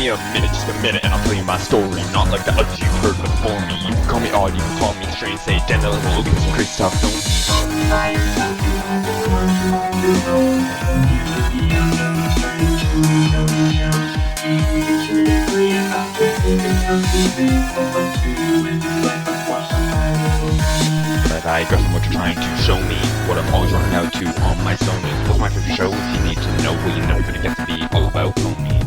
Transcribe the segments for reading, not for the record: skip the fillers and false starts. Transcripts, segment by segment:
me a minute, just a minute, and I'll tell you my story. Not like the others you've heard before me. You can call me odd, you can call me strange, say gender, look at some crazy stuff, don't But I guess what you're trying to show me, what I'm always running out to on my Sony. What's my favorite show? If you need to know, well, you know you're gonna get to be all about homies.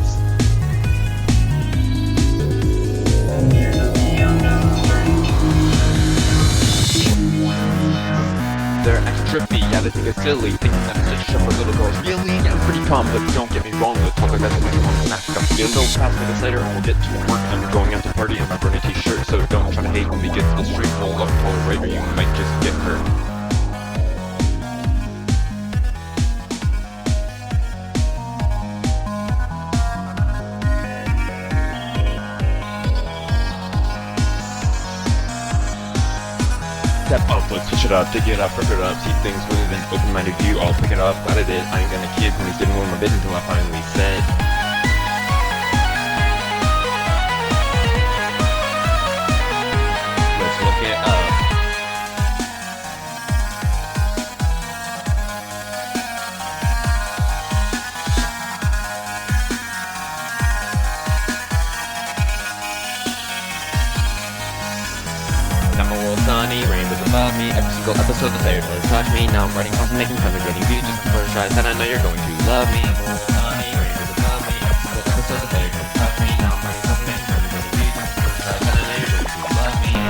They're extra trippy, yeah, they think it's silly, thinking that it's just a show for little girls. Really? Yeah, I'm pretty calm, but don't get me wrong, the talk like that makes me want to snap. I'm feeling so fast minutes later, and we'll get to work. I'm going out to party in my burning t-shirt, so don't try to hate when we get to the street. Roll up, pull right, or you might just get hurt. Step up, let's switch it up, dig it up, rip it up, see things with an open-minded view, I'll pick it up, glad I did, I ain't gonna kid when he's getting one of my bit until I finally said. Let's look it up. I'm a little sunny, rainbows above me, every single episode that's there does touch me. Now I'm writing songs and making tons of getting views just before I try, said I know you're going to love me. I'm a little sunny, rainbows above me, every single episode that's there does touch me. Now I'm writing songs and making tons of getting views just before I try, said I know you're going to love me.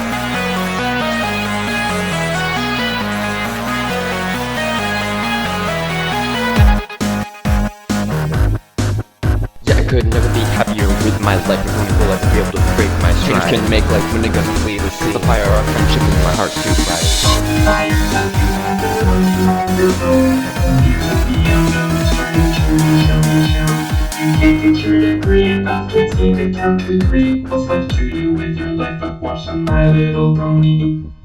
Yeah, I could never be happier with my life. I'm going to like to be able to break my stride. Change can make life when it gonna flee the sea. The fire of friendship in my heart too With your life, I've watched my little pony.